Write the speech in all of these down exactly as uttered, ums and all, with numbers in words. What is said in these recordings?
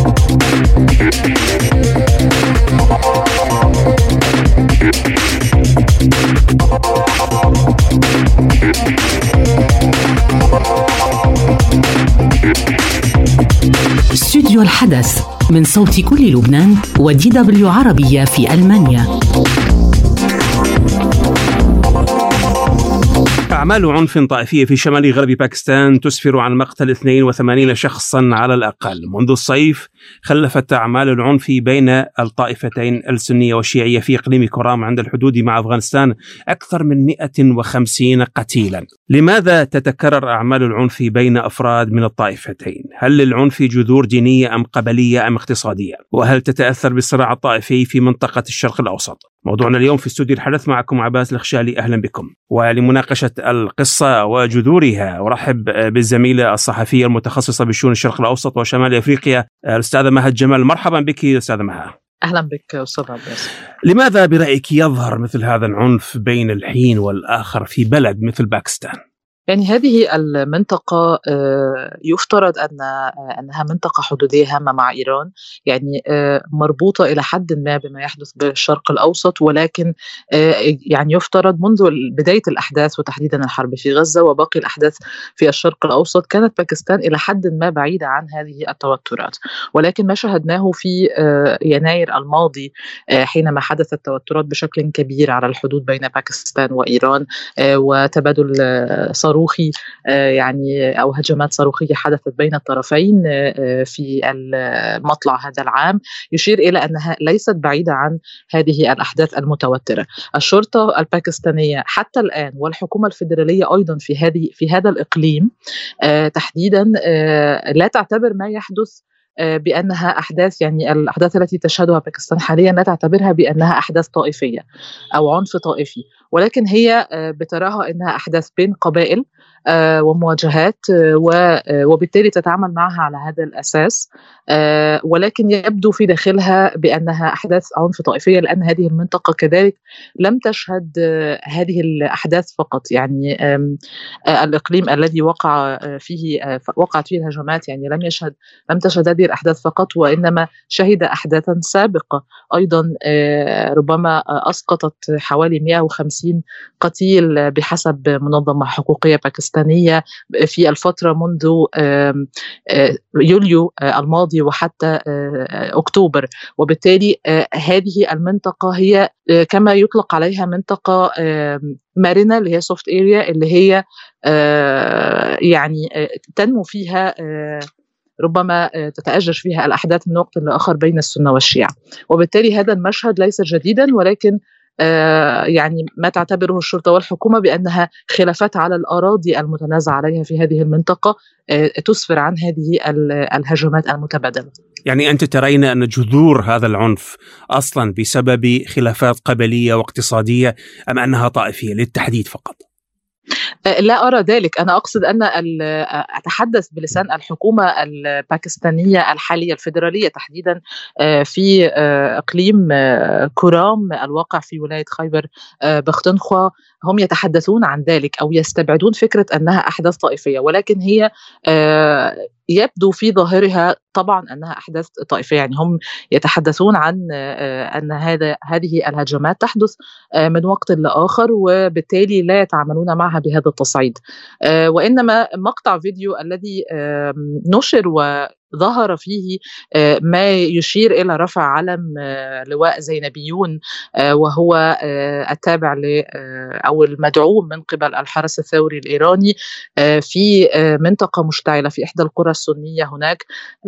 استوديو الحدث من صوت كل لبنان ودي دبليو عربية في ألمانيا. أعمال عنف طائفية في شمال غرب باكستان تسفر عن مقتل اثنين وثمانين شخصا على الأقل منذ الصيف. خلفت أعمال العنف بين الطائفتين السنية والشيعية في إقليم كورام عند الحدود مع أفغانستان أكثر من مئة وخمسين قتيلا. لماذا تتكرر أعمال العنف بين أفراد من الطائفتين؟ هل للعنف جذور دينية أم قبلية أم اقتصادية؟ وهل تتأثر بالصراع الطائفي في منطقة الشرق الأوسط؟ موضوعنا اليوم في استوديو الحدث. معكم عباس الخشالي، أهلا بكم. ولمناقشة القصة وجذورها أرحب بالزميلة الصحفية المتخصصة بشؤون الشرق الأوسط وشمال أفريقيا الأستاذة مها الجمال. مرحبا بك أستاذة مها. أهلا بك أستاذ عباس. لماذا برأيك يظهر مثل هذا العنف بين الحين والآخر في بلد مثل باكستان؟ يعني هذه المنطقة يفترض أن أنها منطقة حدودية هامة مع إيران، يعني مربوطة إلى حد ما بما يحدث بالشرق الأوسط، ولكن يعني يفترض منذ بداية الأحداث وتحديدا الحرب في غزة وباقي الأحداث في الشرق الأوسط كانت باكستان إلى حد ما بعيدة عن هذه التوترات. ولكن ما شاهدناه في يناير الماضي حينما حدثت توترات بشكل كبير على الحدود بين باكستان وإيران وتبادل صاروخي يعني أو هجمات صاروخية حدثت بين الطرفين في مطلع هذا العام، يشير إلى أنها ليست بعيدة عن هذه الأحداث المتوترة. الشرطة الباكستانية حتى الآن والحكومة الفيدرالية أيضا في هذه في هذا الإقليم تحديدا لا تعتبر ما يحدث بأنها أحداث، يعني الأحداث التي تشهدها باكستان حاليا لا تعتبرها بأنها أحداث طائفية أو عنف طائفي، ولكن هي بتراها أنها أحداث بين قبائل ومواجهات، وبالتالي تتعامل معها على هذا الأساس، ولكن يبدو في داخلها بأنها أحداث عنف طائفية، لأن هذه المنطقة كذلك لم تشهد هذه الأحداث فقط. يعني الإقليم الذي وقع فيه وقعت فيه الهجمات يعني لم يشهد لم تشهد هذه الأحداث فقط، وإنما شهد أحداثا سابقة أيضا ربما أسقطت حوالي مئة وخمسين قتيل بحسب منظمة حقوقية باكستانية في الفترة منذ يوليو الماضي وحتى أكتوبر. وبالتالي هذه المنطقة هي كما يطلق عليها منطقة مرنة اللي هي soft area، اللي هي يعني تنمو فيها ربما تتأجج فيها الأحداث من وقت لآخر بين السنة والشيعة. وبالتالي هذا المشهد ليس جديدا، ولكن يعني ما تعتبره الشرطة والحكومة بأنها خلافات على الأراضي المتنازع عليها في هذه المنطقة تسفر عن هذه الهجمات المتبادلة. يعني أنت ترين أن جذور هذا العنف أصلا بسبب خلافات قبلية واقتصادية أم أنها طائفية للتحديد فقط؟ لا أرى ذلك. أنا أقصد أن أتحدث بلسان الحكومة الباكستانية الحالية الفيدرالية تحديدا في إقليم كورام الواقع في ولاية خيبر بختونخوا. هم يتحدثون عن ذلك أو يستبعدون فكرة أنها أحداث طائفية، ولكن هي يبدو في ظاهرها طبعا أنها أحداث طائفية. يعني هم يتحدثون عن أن هذا هذه الهجمات تحدث من وقت لآخر، وبالتالي لا يتعاملون معها بهذا التصعيد. وإنما مقطع فيديو الذي نشر و ظهر فيه ما يشير إلى رفع علم لواء زينبيون، وهو التابع ل أو المدعوم من قبل الحرس الثوري الإيراني في منطقة مشتعلة في إحدى القرى السنية هناك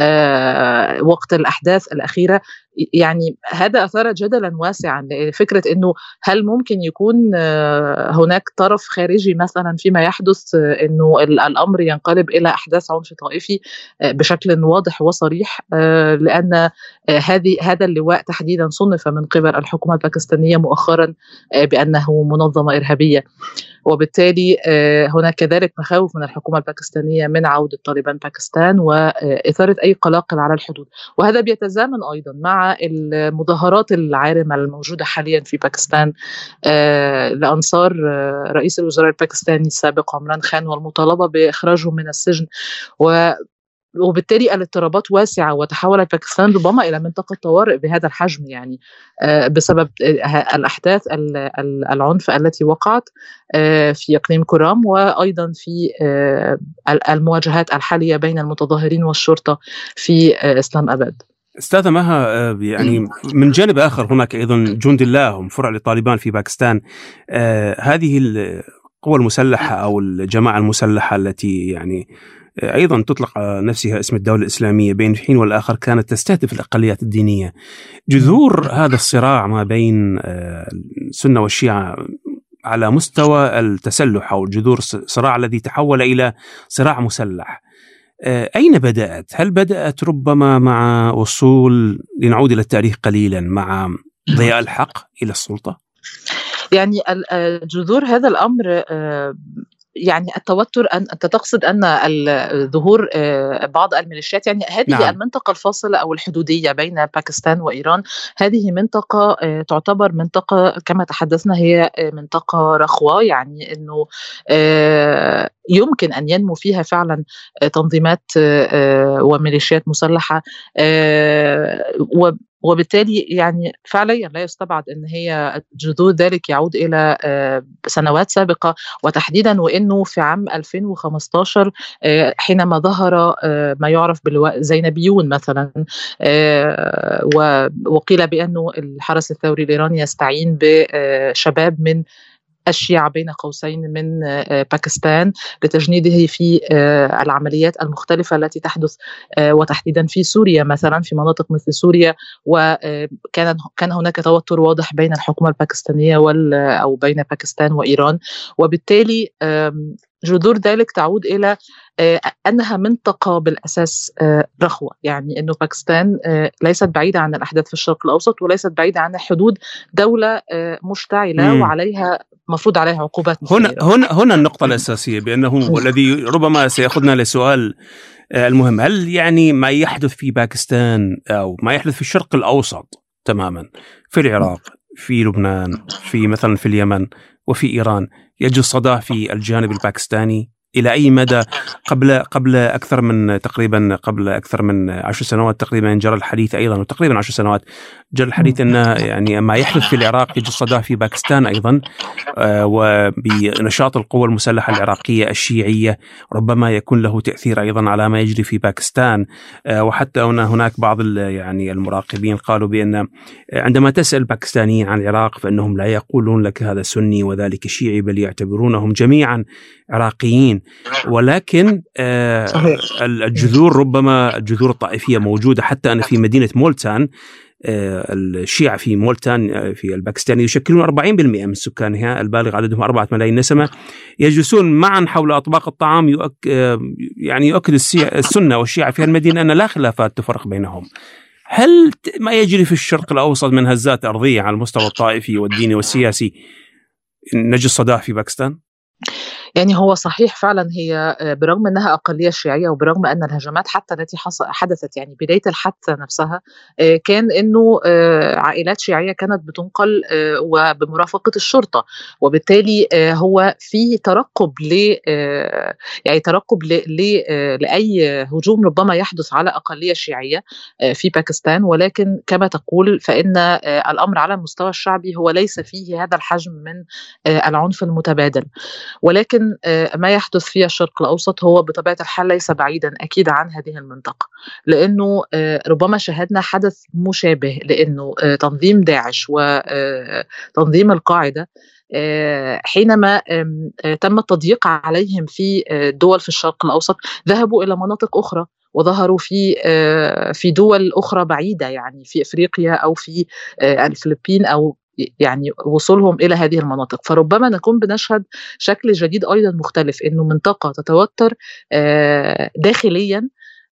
وقت الأحداث الأخيرة. يعني هذا أثار جدلا واسعا، فكرة أنه هل ممكن يكون هناك طرف خارجي مثلا فيما يحدث، أنه الأمر ينقلب إلى أحداث عنف طائفي بشكل واضح وصريح، لأن هذه هذا اللواء تحديدا صنف من قبل الحكومة الباكستانية مؤخرا بأنه منظمة إرهابية. وبالتالي هناك كذلك مخاوف من الحكومة الباكستانية من عودة طالبان باكستان وإثارة أي قلاقل على الحدود. وهذا بيتزامن أيضا مع المظاهرات العارمة الموجودة حاليا في باكستان لأنصار رئيس الوزراء الباكستاني السابق عمران خان والمطالبة بإخراجه من السجن. و وبالتالي الاضطرابات واسعة، وتحولت باكستان ربما إلى منطقة طوارئ بهذا الحجم، يعني بسبب الأحداث العنف التي وقعت في إقليم كورام، وأيضا في المواجهات الحالية بين المتظاهرين والشرطة في إسلام أباد. أستاذة مها، يعني من جانب آخر هناك أيضا جند الله هم فرع لطالبان في باكستان. هذه القوى المسلحة أو الجماعة المسلحة التي يعني أيضا تطلق نفسها اسم الدولة الإسلامية بين الحين والآخر كانت تستهدف الأقليات الدينية. جذور هذا الصراع ما بين السنة والشيعة على مستوى التسلح أو الجذور الصراع الذي تحول إلى صراع مسلح، أين بدأت؟ هل بدأت ربما مع وصول، لنعود إلى التاريخ قليلا، مع ضياء الحق إلى السلطة؟ يعني جذور هذا الأمر، يعني التوتر، أن أنت تقصد أن ظهور بعض الميليشيات، يعني هذه نعم. المنطقة الفاصلة أو الحدودية بين باكستان وإيران، هذه منطقة تعتبر منطقة كما تحدثنا هي منطقة رخوة، يعني أنه يمكن أن ينمو فيها فعلا تنظيمات وميليشيات مسلحة، وبالتالي يعني فعليا لا يستبعد أن هي جذور ذلك يعود إلى سنوات سابقة، وتحديدا وأنه في عام ألفين وخمسة عشر حينما ظهر ما يعرف باللواء زينبيون مثلا، وقيل بأنه الحرس الثوري الإيراني يستعين بشباب من الشيعة بين قوسين من باكستان لتجنيده في العمليات المختلفة التي تحدث، وتحديدا في سوريا مثلا، في مناطق مثل سوريا، وكان كان هناك توتر واضح بين الحكومة الباكستانية وال أو بين باكستان وإيران، وبالتالي جذور ذلك تعود إلى أنها منطقة بالأساس رخوة، يعني أنه باكستان ليست بعيدة عن الأحداث في الشرق الأوسط، وليست بعيدة عن حدود دولة مشتعلة مم. وعليها مفروض عليها عقوبات. هنا هنا هنا النقطة الأساسية، بأنه والذي ربما سيأخذنا لسؤال المهم، هل يعني ما يحدث في باكستان أو ما يحدث في الشرق الأوسط تماما، في العراق، في لبنان، في مثلا في اليمن وفي إيران، يجد صداه في الجانب الباكستاني إلى أي مدى؟ قبل قبل أكثر من تقريبا قبل أكثر من عشر سنوات تقريبا جرى الحديث أيضا، وتقريبا عشر سنوات جرى الحديث أن يعني ما يحدث في العراق يجد صداه في باكستان أيضا، وبنشاط القوى المسلحة العراقية الشيعية ربما يكون له تأثير أيضا على ما يجري في باكستان. وحتى هناك بعض يعني المراقبين قالوا بأن عندما تسأل باكستانيين عن العراق فإنهم لا يقولون لك هذا سني وذلك شيعي، بل يعتبرونهم جميعا عراقيين. ولكن الجذور ربما الجذور الطائفية موجودة، حتى أنا في مدينة مولتان الشيعة في مولتان في الباكستان يشكلون أربعين بالمئة من سكانها البالغ عددهم أربعة ملايين نسمة، يجلسون معا حول أطباق الطعام، يؤك يعني يؤكد السنة والشيعة في المدينة أن لا خلافات تفرق بينهم. هل ما يجري في الشرق الأوسط من هزات أرضية على المستوى الطائفي والديني والسياسي نجد صداه في باكستان؟ يعني هو صحيح فعلا، هي برغم أنها أقلية شيعية، وبرغم أن الهجمات حتى التي حدثت يعني بداية الحادثة نفسها كان أنه عائلات شيعية كانت بتنقل وبمرافقة الشرطة، وبالتالي هو في ترقب ل يعني ترقب لأي هجوم ربما يحدث على أقلية شيعية في باكستان. ولكن كما تقول فإن الأمر على المستوى الشعبي هو ليس فيه هذا الحجم من العنف المتبادل، ولكن ما يحدث في الشرق الأوسط هو بطبيعة الحال ليس بعيدا أكيد عن هذه المنطقة، لأنه ربما شاهدنا حدث مشابه، لأنه تنظيم داعش وتنظيم القاعدة حينما تم التضييق عليهم في دول في الشرق الأوسط ذهبوا إلى مناطق أخرى وظهروا في في دول أخرى بعيدة، يعني في أفريقيا أو في الفلبين، أو يعني وصولهم إلى هذه المناطق. فربما نكون بنشهد شكل جديد أيضا مختلف، إنه منطقة تتوتر داخليا،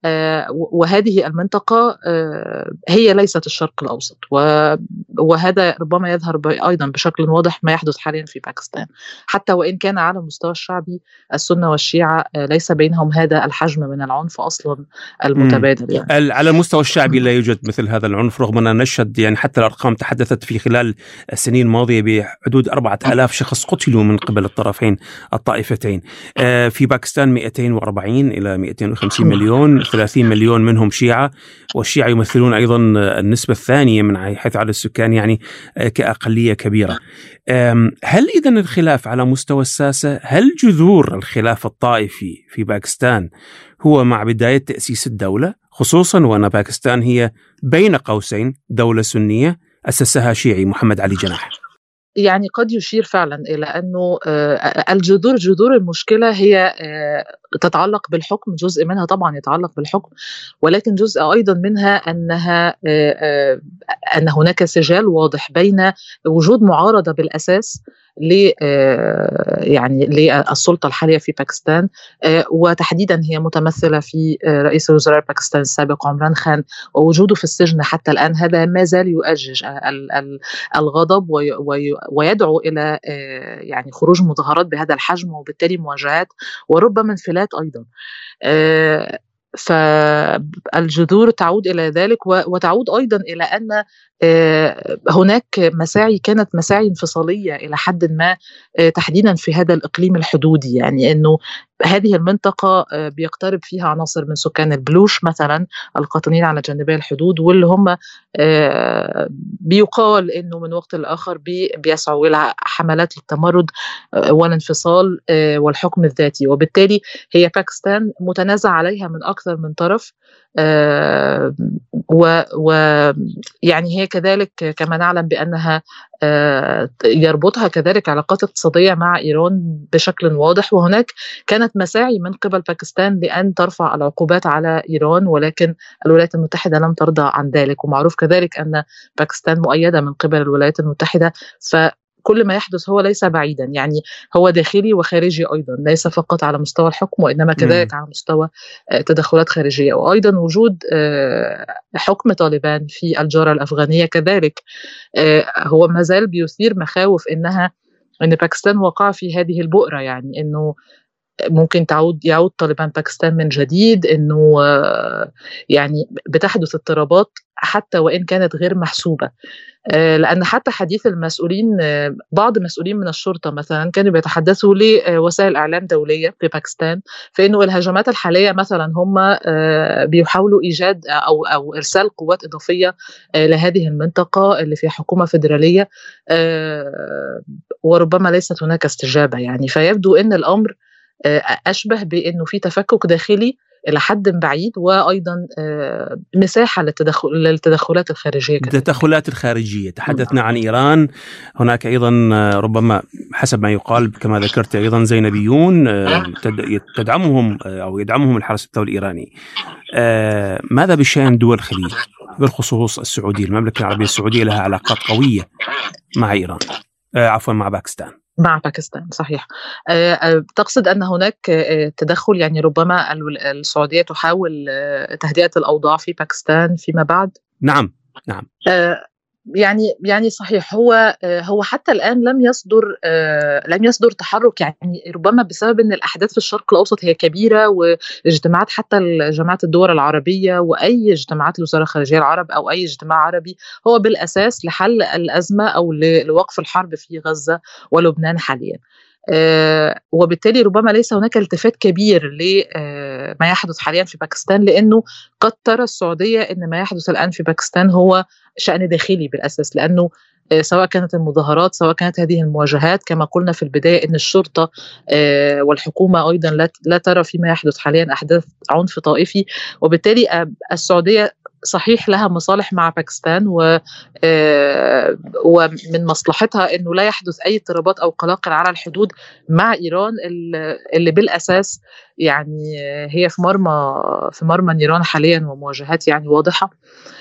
وهذه المنطقة هي ليست الشرق الأوسط، وهذا ربما يظهر أيضا بشكل واضح ما يحدث حاليا في باكستان، حتى وإن كان على المستوى الشعبي السنة والشيعة ليس بينهم هذا الحجم من العنف أصلا المتبادل. يعني على المستوى الشعبي لا يوجد مثل هذا العنف، رغم أن نشهد يعني حتى الأرقام تحدثت في خلال السنين الماضية بحدود أربعة آلاف شخص قتلوا من قبل الطرفين الطائفتين. في باكستان مئتين وأربعين إلى مئتين وخمسين مليون، ثلاثين مليون منهم شيعة، والشيعة يمثلون أيضا النسبة الثانية من حيث عدد السكان، يعني كأقلية كبيرة. هل إذن الخلاف على مستوى الساسة، هل جذور الخلاف الطائفي في باكستان هو مع بداية تأسيس الدولة، خصوصا وأن باكستان هي بين قوسين دولة سنية أسسها شيعي محمد علي جناح؟ يعني قد يشير فعلا إلى أنه الجذور جذور المشكلة هي تتعلق بالحكم، جزء منها طبعا يتعلق بالحكم، ولكن جزء أيضا منها أنها أن هناك سجال واضح بين وجود معارضة بالأساس ل يعني للسلطة الحالية في باكستان، وتحديدا هي متمثلة في رئيس الوزراء باكستان السابق عمران خان، ووجوده في السجن حتى الآن هذا ما زال يؤجج الغضب ويدعو إلى يعني خروج مظاهرات بهذا الحجم، وبالتالي مواجهات وربما انفلات أيضا. فالجذور تعود إلى ذلك، وتعود أيضا إلى أن هناك مساعي كانت مساعي انفصالية إلى حد ما، تحديدا في هذا الإقليم الحدودي، يعني أنه هذه المنطقة بيقترب فيها عناصر من سكان البلوش مثلا القاطنين على جانبي الحدود، واللي هم بيقال أنه من وقت لآخر بيسعوا إلى حملات التمرد والانفصال والحكم الذاتي، وبالتالي هي باكستان متنازع عليها من أكثر من طرف. آه ويعني هي كذلك كما نعلم بأنها آه يربطها كذلك علاقات اقتصادية مع إيران بشكل واضح، وهناك كانت مساعي من قبل باكستان لأن ترفع العقوبات على إيران، ولكن الولايات المتحدة لم ترضى عن ذلك، ومعروف كذلك أن باكستان مؤيدة من قبل الولايات المتحدة. ف كل ما يحدث هو ليس بعيدا، يعني هو داخلي وخارجي أيضا، ليس فقط على مستوى الحكم وإنما كذلك على مستوى تدخلات خارجية. وأيضا وجود حكم طالبان في الجارة الأفغانية كذلك هو ما زال بيثير مخاوف إنها إن باكستان وقع في هذه البؤرة، يعني إنه ممكن تعود يعود طالبان باكستان من جديد، إنه يعني بتحدث اضطرابات حتى وإن كانت غير محسوبة، لأن حتى حديث المسؤولين، بعض المسؤولين من الشرطة مثلا كانوا بيتحدثوا لوسائل إعلام دولية في باكستان فإنه الهجمات الحالية مثلا هم بيحاولوا إيجاد أو أو إرسال قوات إضافية لهذه المنطقة اللي فيها حكومة فيدرالية، وربما ليست هناك استجابة. يعني فيبدو أن الأمر أشبه بأنه في تفكك داخلي إلى حد بعيد، وأيضا مساحة للتدخل للتدخلات الخارجية. التدخلات الخارجية تحدثنا عن إيران، هناك أيضا ربما حسب ما يقال كما ذكرت أيضا زينبيون تدعمهم أو يدعمهم الحرس الثوري الإيراني. ماذا بشأن دول الخليج بالخصوص السعودية؟ المملكة العربية السعودية لها علاقات قوية مع إيران، عفوا مع باكستان. مع باكستان صحيح. أه تقصد أن هناك تدخل، يعني ربما السعودية تحاول تهدئة الأوضاع في باكستان فيما بعد؟ نعم نعم. أه يعني يعني صحيح، هو هو حتى الآن لم يصدر لم يصدر تحرك، يعني ربما بسبب أن الأحداث في الشرق الأوسط هي كبيرة، واجتماعات حتى جماعة الدول العربية وأي اجتماعات الوزراء الخارجية العرب أو أي اجتماع عربي هو بالأساس لحل الأزمة أو لوقف الحرب في غزة ولبنان حاليا. آه وبالتالي ربما ليس هناك التفات كبير لما يحدث حاليا في باكستان، لأنه قد ترى السعودية أن ما يحدث الآن في باكستان هو شأن داخلي بالأساس، لأنه آه سواء كانت المظاهرات سواء كانت هذه المواجهات كما قلنا في البداية أن الشرطة آه والحكومة أيضا لا, لا ترى فيما يحدث حاليا أحداث عنف طائفي، وبالتالي آه السعودية صحيح لها مصالح مع باكستان، و ومن مصلحتها أنه لا يحدث أي اضطرابات أو قلاقل على الحدود مع إيران اللي بالأساس يعني هي في مرمى في مرمى نيران حاليا ومواجهات يعني واضحة.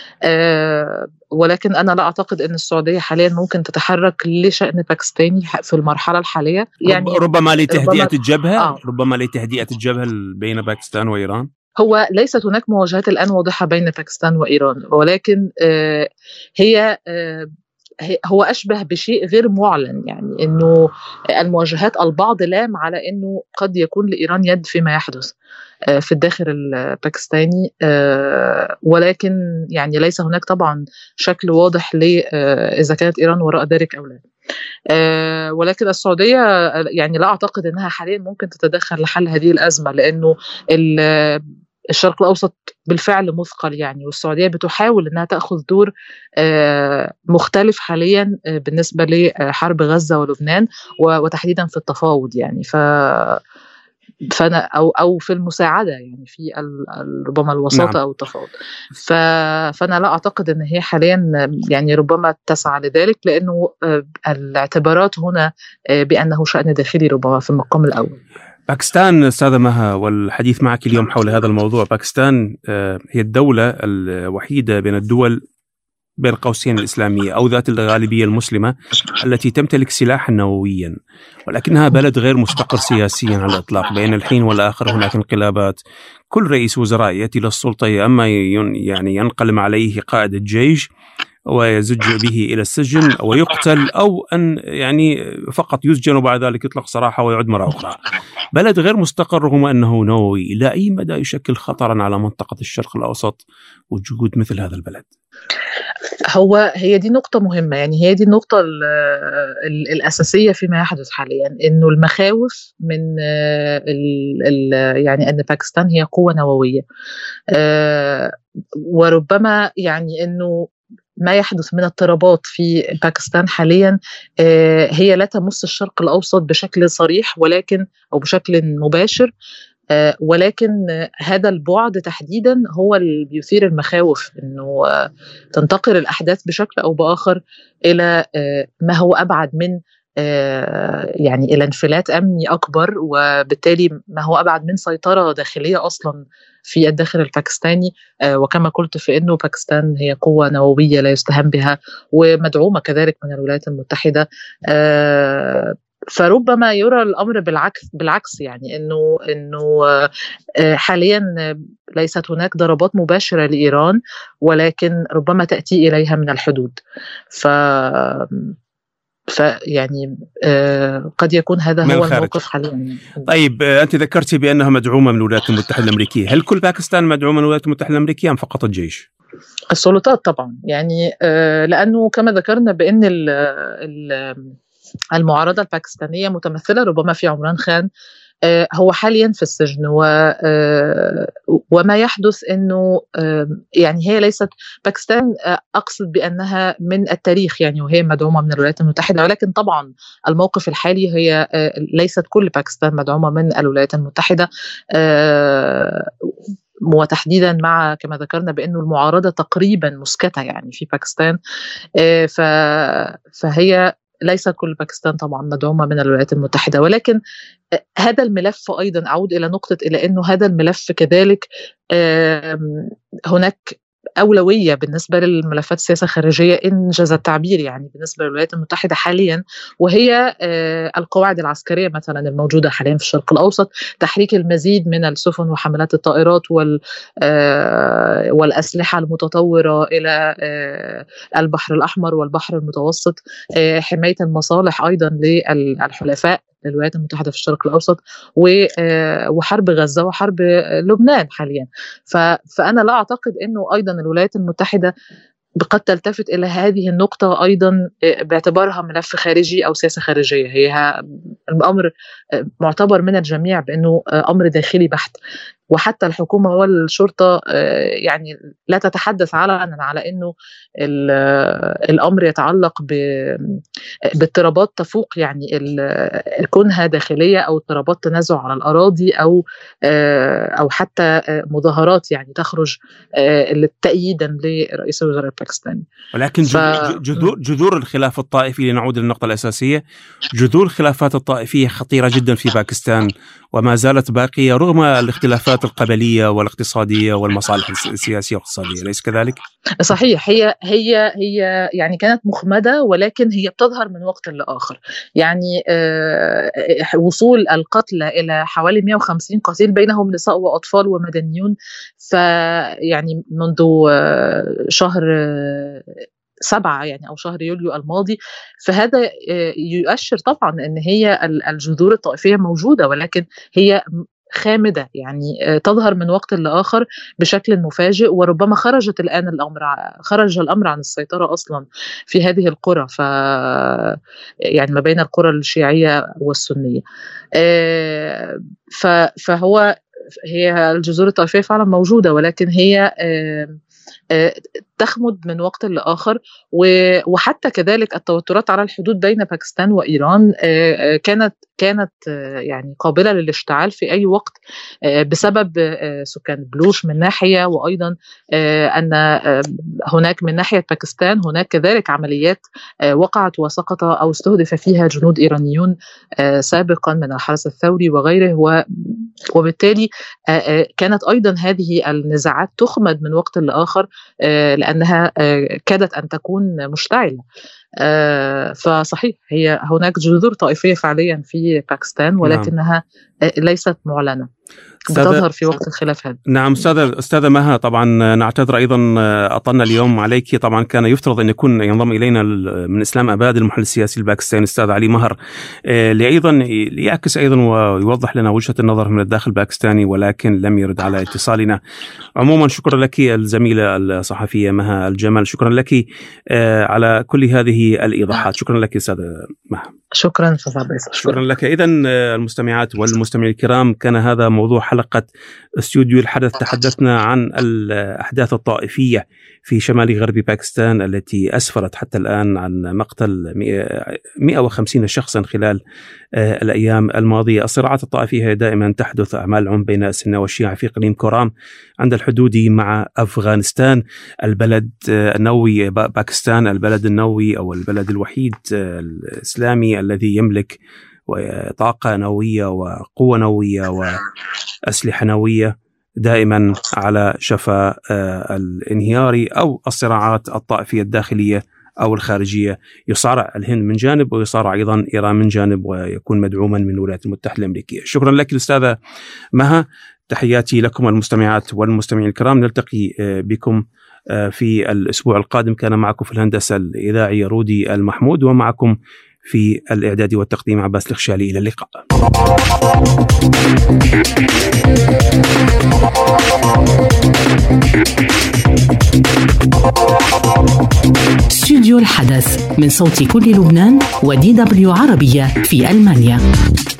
ولكن أنا لا أعتقد أن السعودية حاليا ممكن تتحرك لشأن باكستاني في المرحلة الحالية، يعني ربما لتهدئة الجبهة آه. ربما لتهدئة الجبهة بين باكستان وإيران. هو ليست هناك مواجهات الآن واضحة بين باكستان وإيران، ولكن آه هي آه هو أشبه بشيء غير معلن، يعني أنه المواجهات البعض لام على أنه قد يكون لإيران يد فيما يحدث آه في الداخل الباكستاني، آه ولكن يعني ليس هناك طبعا شكل واضح ل آه إذا كانت إيران وراء ذلك أو لا. أه ولكن السعودية يعني لا أعتقد أنها حاليا ممكن تتدخل لحل هذه الأزمة، لأنه الشرق الأوسط بالفعل مثقل يعني، والسعودية بتحاول أنها تأخذ دور مختلف حاليا بالنسبة لحرب غزة ولبنان، وتحديدا في التفاوض يعني، ف فأنا أو أو في المساعدة يعني في ربما الوساطة نعم. أو التفاوض. فأنا لا أعتقد أن هي حاليا يعني ربما تسعى لذلك، لأنه الاعتبارات هنا بأنه شأن داخلي ربما في المقام الأول. باكستان أستاذة مها، والحديث معك اليوم حول هذا الموضوع. باكستان هي الدولة الوحيدة بين الدول بين قوسين الإسلامية أو ذات الغالبية المسلمة التي تمتلك سلاحا نوويا، ولكنها بلد غير مستقر سياسيا على الإطلاق. بين الحين والآخر هناك انقلابات، كل رئيس وزراء يأتي للسلطة أما يعني ينقلم عليه قائد الجيش ويزج به إلى السجن ويقتل، أو أن يعني فقط يسجن وبعد ذلك يطلق سراحه ويعود مرة أخرى. بلد غير مستقر رغم أنه نووي. إلى أي مدى يشكل خطرا على منطقة الشرق الأوسط وجود مثل هذا البلد؟ هو هي دي نقطة مهمة، يعني هي دي النقطة ال ال الأساسية فيما يحدث حاليا، إنه المخاوف من ال ال يعني أن باكستان هي قوة نووية، وربما يعني إنه ما يحدث من اضطرابات في باكستان حاليا هي لا تمس الشرق الأوسط بشكل صريح ولكن أو بشكل مباشر، ولكن هذا البعد تحديدا هو اللي بيثير المخاوف، إنه تنتقل الأحداث بشكل أو بآخر إلى ما هو أبعد من يعني إلى انفلات أمني أكبر، وبالتالي ما هو أبعد من سيطرة داخلية أصلا في الداخل الباكستاني. وكما قلت في أنه باكستان هي قوة نووية لا يستهان بها ومدعومة كذلك من الولايات المتحدة، فربما يرى الأمر بالعكس بالعكس يعني إنه إنه حاليا ليست هناك ضربات مباشرة لإيران، ولكن ربما تأتي إليها من الحدود. ف فيعني آه قد يكون هذا هو الخارج. الموقف حاليا. طيب آه أنت ذكرتي بأنها مدعومة من الولايات المتحدة الأمريكية، هل كل باكستان مدعومة من الولايات المتحدة الأمريكية أم فقط الجيش؟ السلطات طبعا يعني آه لأنه كما ذكرنا بأن ال ال المعارضة الباكستانية متمثلة ربما في عمران خان، هو حاليا في السجن، وما يحدث أنه يعني هي ليست باكستان أقصد بأنها من التاريخ يعني وهي مدعومة من الولايات المتحدة، ولكن طبعا الموقف الحالي هي ليست كل باكستان مدعومة من الولايات المتحدة، وتحديدا مع كما ذكرنا بأنه المعارضة تقريبا مسكتة يعني في باكستان، فهي ليس كل باكستان طبعا مدعومة من الولايات المتحدة. ولكن هذا الملف أيضا أعود إلى نقطة إلى أنه هذا الملف كذلك هناك أولوية بالنسبة للملفات السياسة الخارجية إن جاز التعبير يعني بالنسبة للولايات المتحدة حاليا، وهي القواعد العسكرية مثلا الموجودة حاليا في الشرق الأوسط، تحريك المزيد من السفن وحملات الطائرات والأسلحة المتطورة إلى البحر الأحمر والبحر المتوسط، حماية المصالح أيضا للحلفاء للولايات المتحدة في الشرق الأوسط، وحرب غزة وحرب لبنان حاليا. فأنا لا أعتقد أنه أيضا الولايات المتحدة قد تلتفت إلى هذه النقطة أيضا باعتبارها ملف خارجي أو سياسة خارجية، هي الأمر معتبر من الجميع بأنه أمر داخلي بحت، وحتى الحكومة والشرطة يعني لا تتحدث علنا على أنه الأمر يتعلق باضطرابات تفوق يعني كونها داخلية أو اضطرابات تنازع على الأراضي أو أو حتى مظاهرات يعني تخرج تأييدا لرئيس الوزراء الباكستاني. ولكن ف... جذور جذور الخلاف الطائفي، لنعود للنقطة الأساسية، جذور الخلافات الطائفية خطيرة جدا في باكستان وما زالت باقية رغم الاختلافات القبلية والاقتصادية والمصالح السياسية والاقتصادية، أليس كذلك؟ صحيح، هي هي هي يعني كانت مخمدة، ولكن هي بتظهر من وقت لآخر. يعني وصول القتلى إلى حوالي مئة وخمسين قتيل بينهم نساء وأطفال ومدنيون، فيعني منذ شهر سبعة يعني أو شهر يوليو الماضي، فهذا يؤشر طبعا أن هي الجذور الطائفية موجودة، ولكن هي خامدة يعني تظهر من وقت لآخر بشكل مفاجئ، وربما خرجت الآن الأمر خرج الأمر عن السيطرة أصلا في هذه القرى، ف يعني ما بين القرى الشيعية والسنية. فهو هي الجذور الطائفية فعلا موجودة، ولكن هي تخمد من وقت لآخر، وحتى كذلك التوترات على الحدود بين باكستان وإيران كانت كانت يعني قابلة للاشتعال في أي وقت بسبب سكان بلوش من ناحية، وأيضا أن هناك من ناحية باكستان هناك كذلك عمليات وقعت وسقط أو استهدف فيها جنود إيرانيون سابقا من الحرس الثوري وغيره، وبالتالي كانت أيضا هذه النزاعات تخمد من وقت لآخر لأنها كادت أن تكون مشتعلة. فصحيح هي هناك جذور طائفية فعليا في باكستان، ولكنها نعم. ليست معلنة، بتظهر في وقت الخلاف هذا. نعم أستاذة أستاذة مها، طبعا نعتذر أيضا أطلنا اليوم عليك. طبعا كان يفترض أن يكون ينضم إلينا من إسلام أباد المحلل السياسي الباكستاني الأستاذ علي مهر لأيضا ليعكس أيضا ويوضح لنا وجهة النظر من الداخل الباكستاني، ولكن لم يرد على اتصالنا. عموما شكرا لك الزميلة الصحفية مها الجمل، شكرا لك على كل هذه الإيضاحات. شكرا لك أستاذة مها. شكرا شكرا, شكرا لك. إذا المستمعات والمستمعين الكرام، كان هذا موضوع حلقة استوديو الحدث. تحدثنا عن الأحداث الطائفية في شمال غرب باكستان التي أسفرت حتى الآن عن مقتل مئة وخمسين شخصا خلال الأيام الماضية. الصراعات الطائفية دائما تحدث أعمال عنف بين السنة والشيعة في إقليم كورام عند الحدود مع أفغانستان، البلد النووي باكستان، البلد النووي أو البلد الوحيد الإسلامي الذي يملك طاقة نووية وقوة نووية وأسلحة نووية، دائما على شفا الانهيار أو الصراعات الطائفية الداخلية أو الخارجية. يصارع الهند من جانب ويصارع أيضا إيران من جانب، ويكون مدعوما من الولايات المتحدة الأمريكية. شكرا لك الأستاذة مها، تحياتي لكم المستمعات والمستمعين الكرام. نلتقي بكم في الأسبوع القادم. كان معكم في الهندسة الإذاعية رودي المحمود، ومعكم في الإعداد والتقديم عباس الخشالي. إلى اللقاء. استوديو الحدث من صوت كل لبنان ودي دبليو عربية في ألمانيا.